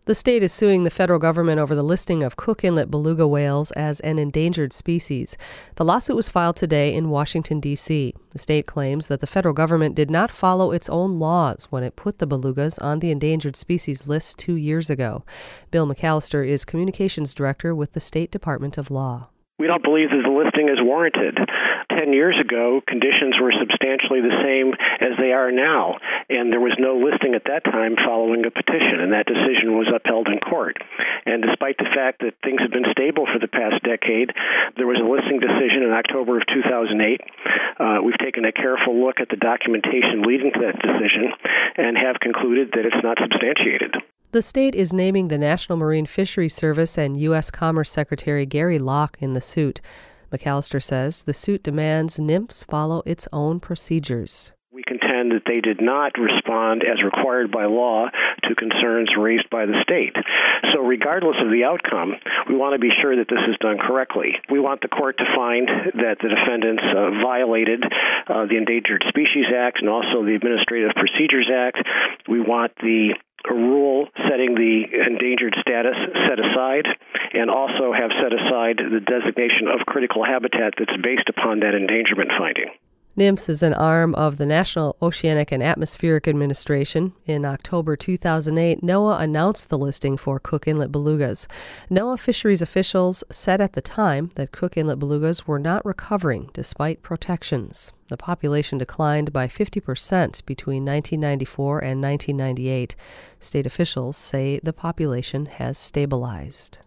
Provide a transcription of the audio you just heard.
The state is suing the federal government over the listing of Cook Inlet beluga whales as an endangered species. The lawsuit was filed today in Washington, D.C. The state claims that the federal government did not follow its own laws when it put the belugas on the endangered species list 2 years ago. Bill McAllister is communications director with the State Department of Law. We don't believe that the listing is warranted. 10 years ago, conditions were substantially the same as they are now, and there was no listing at that time following a petition, and that decision was upheld in court. And despite the fact that things have been stable for the past decade, there was a listing decision in October of 2008. We've taken a careful look at the documentation leading to that decision and have concluded that it's not substantiated. The state is naming the National Marine Fisheries Service and U.S. Commerce Secretary Gary Locke in the suit. McAllister says the suit demands NMFS follow its own procedures. We contend that they did not respond as required by law to concerns raised by the state. So regardless of the outcome, we want to be sure that this is done correctly. We want the court to find that the defendants violated the Endangered Species Act and also the Administrative Procedures Act. We want the rule setting the endangered status set aside, and also have set aside the designation of critical habitat that's based upon that endangerment finding. NMFS is an arm of the National Oceanic and Atmospheric Administration. In October 2008, NOAA announced the listing for Cook Inlet belugas. NOAA fisheries officials said at the time that Cook Inlet belugas were not recovering despite protections. The population declined by 50% between 1994 and 1998. State officials say the population has stabilized.